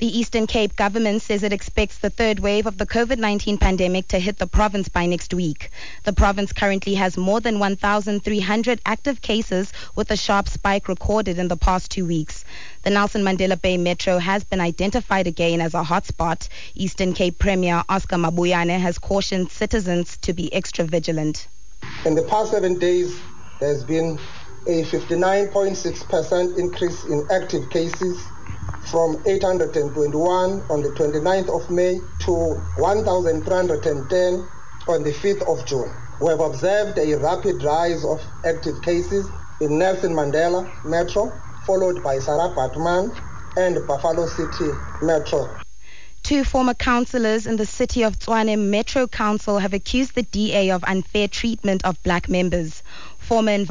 The Eastern Cape government says it expects the third wave of the COVID-19 pandemic to hit the province by next week. The province currently has more than 1,300 active cases, with a sharp spike recorded in the past 2 weeks. The Nelson Mandela Bay Metro has been identified again as a hotspot. Eastern Cape Premier Oscar Mabuyane has cautioned citizens to be extra vigilant. In the past 7 days, there has been a 59.6% increase in active cases, from 821 on the 29th of May to 1,310 on the 5th of June. We have observed a rapid rise of active cases in Nelson Mandela Metro, followed by Sarah Baartman and Buffalo City Metro. 2 former councillors in the city of Tshwane Metro Council have accused the DA of unfair treatment of black members. Former